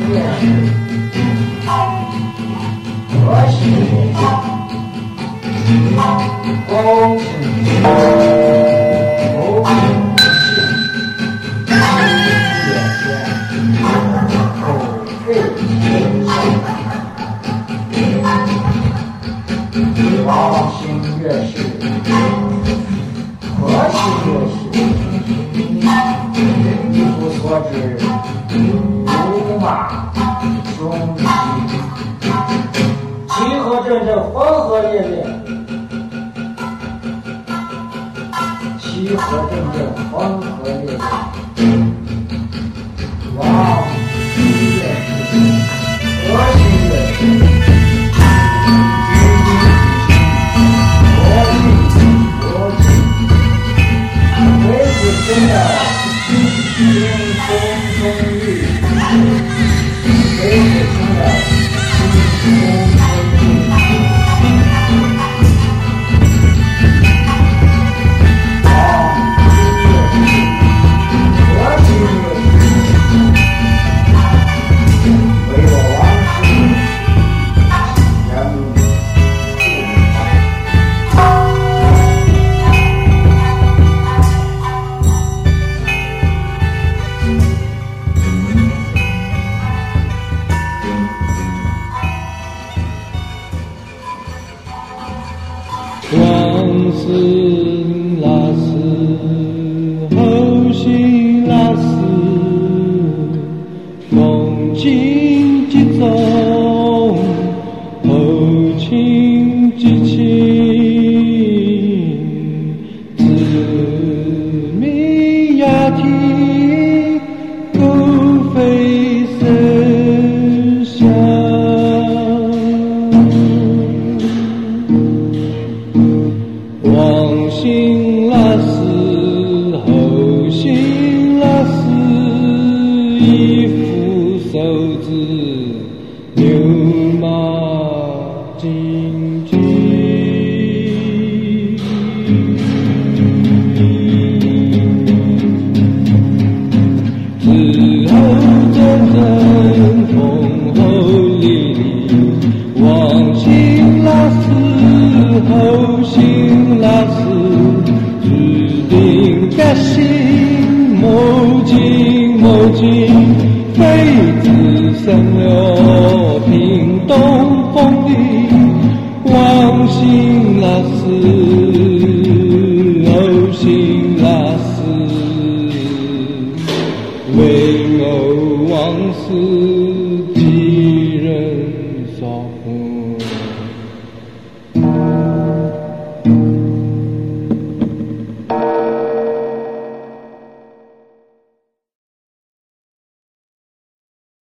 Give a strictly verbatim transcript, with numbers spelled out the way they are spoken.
乐是和谐公平公平界限口费天下王星乐是和谐乐是一夫所指鲁马兄弟其和正正混合烈烈其和正正混合烈烈王星乐是和谐乐是真的，青葱葱绿，谁是真的青葱葱绿？啊，音乐是和谐乐是，唯我王师人不往事那是后心那是风景之中后情之情自命雅体不非声响往心那是后心那是一副手指牛马金句之后阵阵风后凛凛往心那是后心那是注定的心某景某景非自生了屏东风里往心那是后心那是为我往事